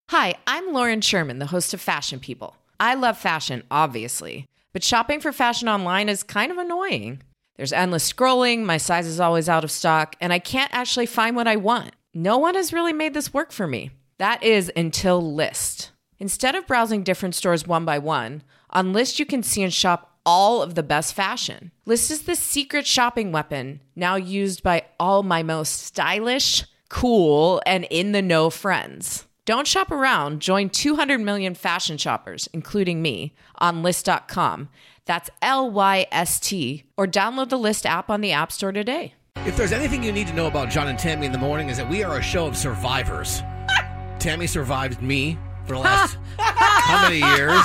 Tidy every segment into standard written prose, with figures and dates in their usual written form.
Hi, I'm Lauren Sherman, the host of Fashion People. I love fashion, obviously, but shopping for fashion online is kind of annoying. There's endless scrolling, my size is always out of stock, and I can't actually find what I want. No one has really made this work for me. That is until Lyst. Instead of browsing different stores one by one, on Lyst you can see and shop all of the best fashion. Lyst is the secret shopping weapon now used by all my most stylish, cool, and in-the-know friends. Don't shop around. Join 200 million fashion shoppers, including me, on Lyst.com. That's Lyst, or download the Lyst app on the App Store today. If there's anything you need to know about John and Tammy in the morning is that we are a show of survivors. Tammy survived me for the last how many years?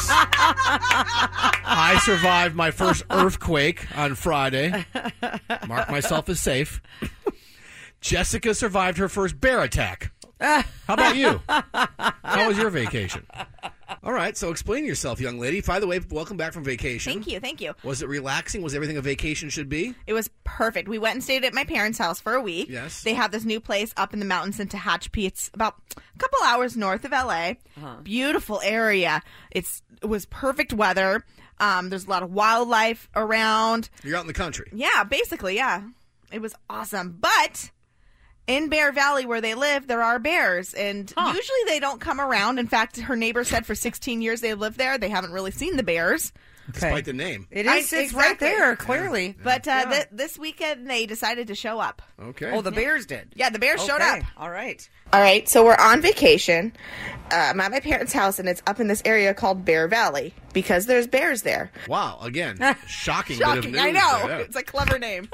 I survived my first earthquake on Friday. Mark myself as safe. Jessica survived her first bear attack. How about you? How was your vacation? All right, so explain yourself, young lady. By the way, welcome back from vacation. Thank you. Was it relaxing? Was everything a vacation should be? It was perfect. We went and stayed at my parents' house for a week. Yes. They have this new place up in the mountains in Tehachapi. It's about a couple hours north of LA. Beautiful area. It was perfect weather. There's a lot of wildlife around. You're out in the country. Yeah, basically, yeah. It was awesome. But in Bear Valley, where they live, there are bears, and usually they don't come around. In fact, her neighbor said for 16 years they lived there, they haven't really seen the bears. Despite the name. It is. It's right Exactly. there, clearly. But this weekend, they decided to show up. Okay. Oh, the bears did. Yeah, the bears showed Okay. up. All right. All right, so we're on vacation. I'm at my parents' house, and it's up in this area called Bear Valley because there's bears there. Wow, again, shocking bit of Shocking, news. I know. there. It's a clever name.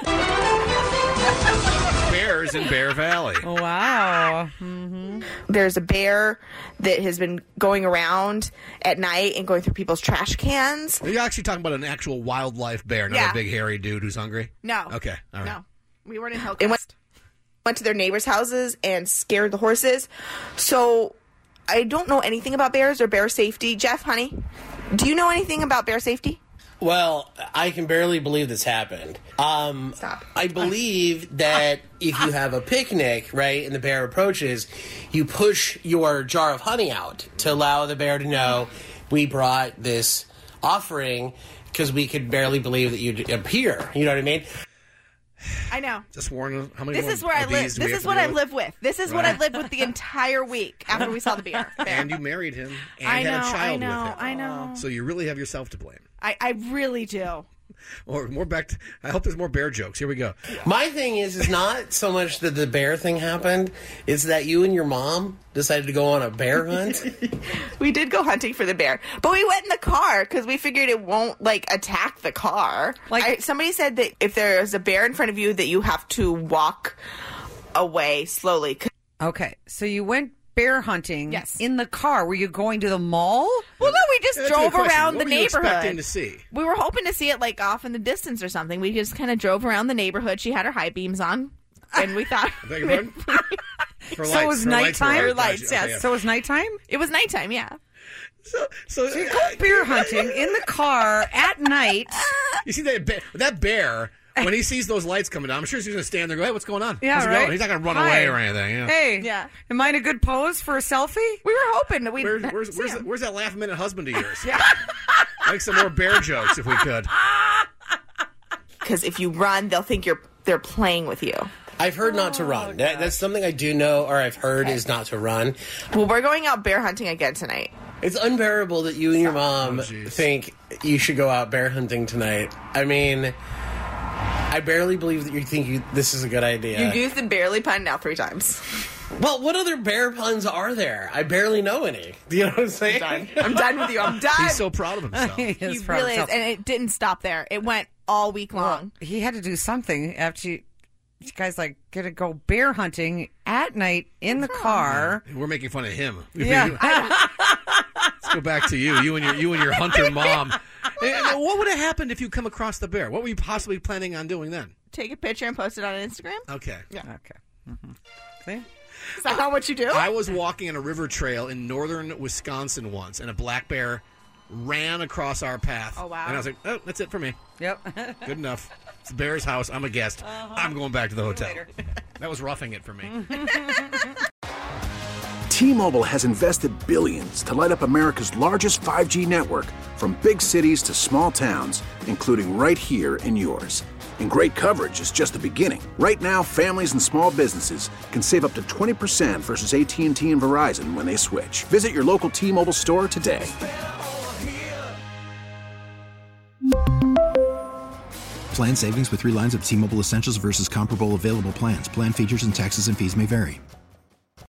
Bears in Bear Valley. Wow. There's a bear that has been going around at night and going through people's trash cans. Are you actually talking about an actual wildlife bear, not Yeah. a big hairy dude who's hungry? No. Okay, all right. No. We weren't in Hillcrest. Went to their neighbors' houses and scared the horses. So I don't know anything about bears or bear safety. Jeff, honey, do you know anything about bear safety? Well, I can barely believe this happened. Stop. I believe that if you have a picnic, right, and the bear approaches, you push your jar of honey out to allow the bear to know we brought this offering because we could barely believe that you'd appear. You know what I mean? I know. Just warn how many This more is where I of live. these do we This have is to what deal I with? live with. This is what I've lived with the entire week after we saw the bear. And you married him and I had know, a child with him. I know. So you really have yourself to blame. I really do. Or more back to, I hope there's more bear jokes. Here we go. My thing is not so much that the bear thing happened, it's that you and your mom decided to go on a bear hunt. We did go hunting for the bear, but we went in the car because we figured it won't attack the car. Somebody said that if there's a bear in front of you, that you have to walk away slowly. Okay, so you went bear hunting Yes. in the car. Were you going to the mall? Well, no, we just That's a good drove question. around What the were you expecting neighborhood. to see? We were hoping to see it off in the distance or something. We just kind of drove around the neyborhood. She had her high beams on, and we thought I beg your pardon? For So it was nighttime? were- For lights, gotcha. yes. Okay, yeah. So it was nighttime? it was nighttime. Yeah. So You go bear hunting in the car at night. you see that bear, when he sees those lights coming down, I'm sure he's going to stand there and go, hey, what's going on? Yeah, How's it right. going? He's not going to run Hi. away or anything. Yeah. Hey, Yeah. am I in a good pose for a selfie? We were hoping that we'd Where's that last-minute husband of yours? Make some more bear jokes if we could. because if you run, they'll think they're playing with you. I've heard not to run. That's something I do know, or I've heard is not to run. Well, we're going out bear hunting again tonight. It's unbearable that you and your mom jeez. think you should go out bear hunting tonight. I mean, I barely believe that you think this is a good idea. You used the barely pun now 3 times. Well, what other bear puns are there? I barely know any. Do you know what I'm saying? I'm done with you. I'm done. He's so proud of himself. He He is proud really of is, himself. and it didn't stop there. It went all week long. He had to do something after you guys gonna go bear hunting at night in the car. We're making fun of him. Yeah. Let's go back to you and your hunter mom. And what would have happened if you come across the bear? What were you possibly planning on doing then? Take a picture and post it on Instagram. Okay. Yeah. Okay. Mm-hmm. See? Is that not what you do? I was walking on a river trail in northern Wisconsin once, and a black bear ran across our path. Oh, wow. And I was like, oh, that's it for me. Yep. Good enough. It's the bear's house. I'm a guest. I'm going back to the hotel. That was roughing it for me. T-Mobile has invested billions to light up America's largest 5G network, from big cities to small towns, including right here in yours. And great coverage is just the beginning. Right now, families and small businesses can save up to 20% versus AT&T and Verizon when they switch. Visit your local T-Mobile store today. Plan savings with 3 lines of T-Mobile Essentials versus comparable available plans. Plan features and taxes and fees may vary.